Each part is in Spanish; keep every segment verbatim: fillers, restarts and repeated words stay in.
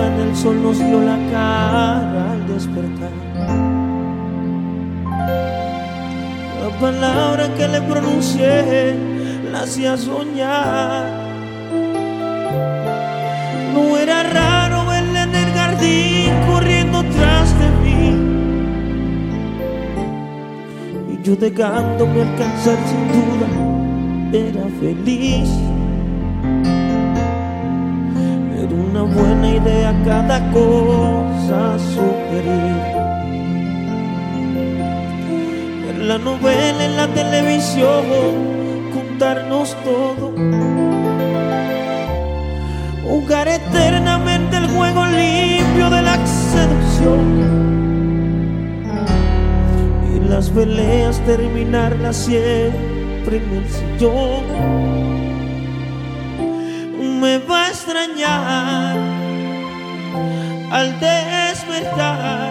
mañana el sol nos dio la cara al despertar. La palabra que le pronuncié la hacía soñar. No era raro verla en el jardín corriendo tras de mí, y yo dejándome alcanzar sin duda era feliz. Era una buena idea cada cosa sugerir. En la novela, en la televisión, contarnos todo. Jugar eternamente el juego limpio de la seducción. Y las peleas terminarlas siempre en el sillón. Me va a extrañar al despertar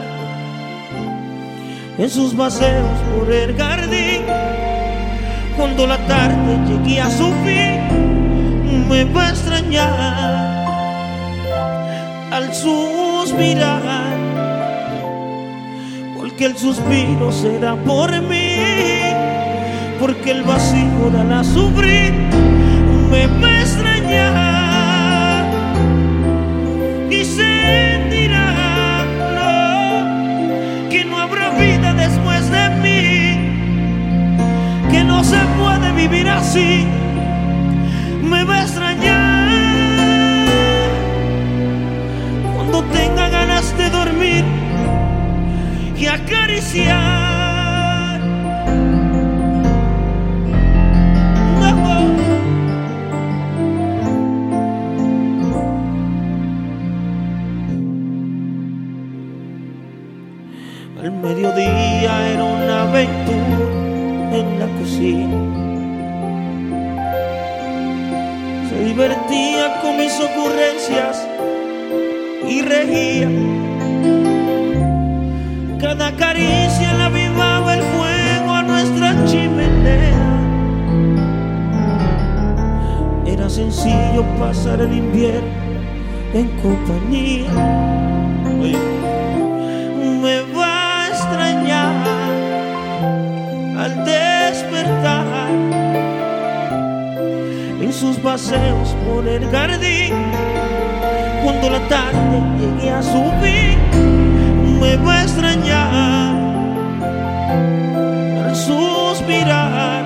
en sus paseos por el jardín. Cuando la tarde llegue a su fin, me va a extrañar al suspirar, porque el suspiro será por mí, porque el vacío dará a sufrir. Me va a extrañar y sentirá no, que no habrá vida después de mí, que no se puede vivir así. Me va a extrañar cuando tenga ganas de dormir y acariciar. No. Al mediodía era una aventura en la cocina. Se divertía con mis ocurrencias y reía. Cada caricia le avivaba el fuego a nuestra chimenea. Era sencillo pasar el invierno en compañía. Oye. Me va a extrañar al despertar en sus paseos por el jardín. Cuando la tarde llegue a su fin, me va a extrañar al suspirar,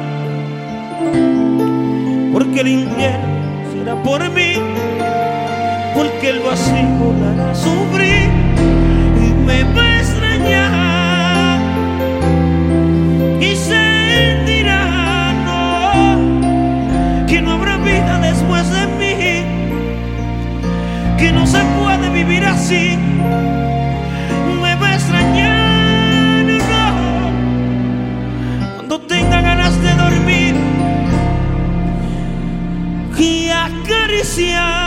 porque el invierno será por mí, porque el vacío la hará sufrir. Y me va a extrañar y sentirá no, que no habrá vida después de mí, que no se puede vivir así. Me va a extrañar no, cuando tenga ganas de dormir y acariciar.